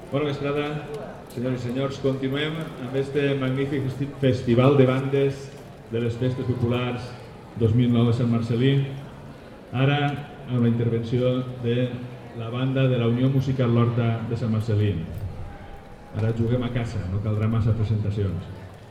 Bona vesprada, senyores i senyors. Continuem amb este magnífic festival de bandes de les festes populars 2009 a Sant Marcel·lí. Ara amb la intervenció de la banda de la Unió Musical L'Horta de Sant Marcel·lí. Ara juguem a casa, no caldrà massa presentacions.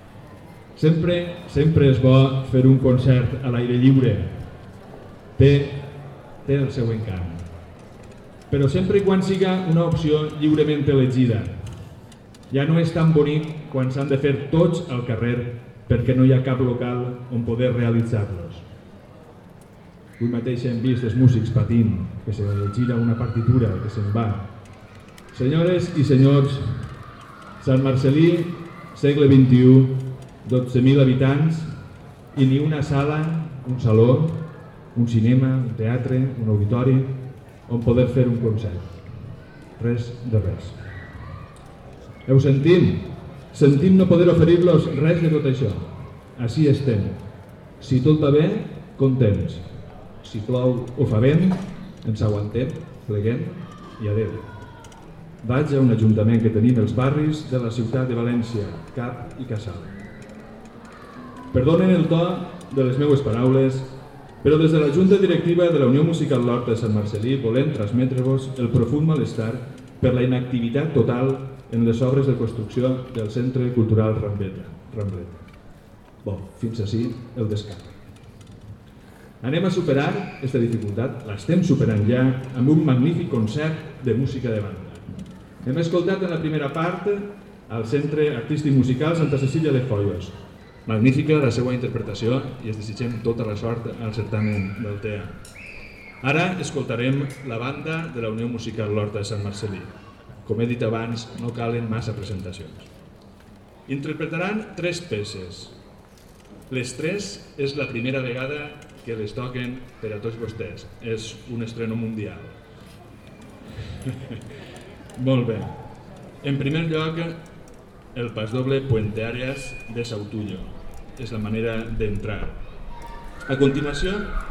Sempre és bo fer un concert a l'aire lliure. Té el seu encant. Però sempre i quan siga una opció lliurement elegida. Ja no és tan bonic quan s'han de fer tots al carrer perquè no hi ha cap local on poder realitzar-los. Avui mateix hem vist els músics patint, que se gira una partitura, que se'n va. Senyores i senyors, Sant Marcel·lí, segle XXI, 12.000 habitants i ni una sala, un saló, un cinema, un teatre, un auditori on poder fer un concert. Res de res. Ho sentim? Sentim no poder oferir-los res de tot això. Així estem. Si tot va bé, contents. Si plou o fa vent, ens aguantem, pleguem i adeu. Vaig a un ajuntament que tenim els barris de la ciutat de València, Cap i Casal. Perdonen el to de les meues paraules, però des de la Junta Directiva de la Unió Musical L'Horta de Sant Marcel·lí volem transmetre-vos el profund malestar per la inactivitat total en les obres de construcció del Centre Cultural Ramblet. Fins ací el descàrrec. Anem a superar aquesta dificultat, l'estem superant ja, amb un magnífic concert de música de banda. Hem escoltat en la primera part al Centre Artístic Musical Santa Cecília de Foios. Magnífica la seva interpretació i es desitgem tota la sort al certamen del TEA. Ara escoltarem la banda de la Unió Musical L'Horta de Sant Marcel·lí. Com he dit abans, no calen massa presentacions. Interpretaran 3 peces. Les 3 és la primera vegada que les toquen per a tots vostès. És un estreno mundial. Molt bé. En primer lloc, el pasdoble Puenteàreas de Sautullo. És la manera d'entrar. A continuació,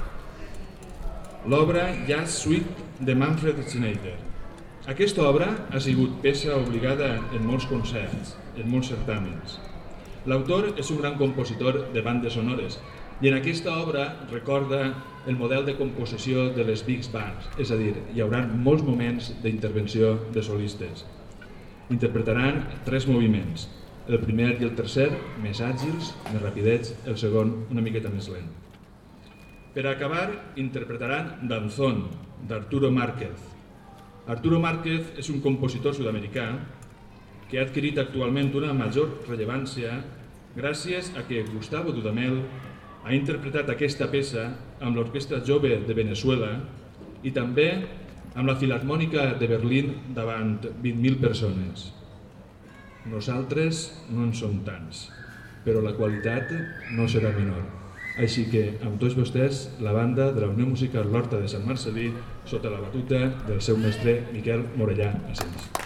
l'obra Jazz Suite de Manfred Schneider. Aquesta obra ha sigut peça obligada en molts concerts, en molts certàmens. L'autor és un gran compositor de bandes sonores i en aquesta obra recorda el model de composició de les big bands, és a dir, hi haurà molts moments d'intervenció de solistes. Interpretaran 3 moviments, el primer i el tercer més àgils, més rapidets, el segon una miqueta més lent. Per acabar, interpretaran Danzón, d'Arturo Márquez. Arturo Márquez és un compositor sud-americà que ha adquirit actualment una major rellevància gràcies a que Gustavo Dudamel ha interpretat aquesta peça amb l'Orquestra Jove de Venezuela i també amb la Filharmònica de Berlín davant 20.000 persones. Nosaltres no en som tants, però la qualitat no serà menor. Així que, amb tots vostès, la banda de la Unió Musical L'Horta de Sant Marcel·lí sota la batuta del seu mestre Miquel Morellà Asens.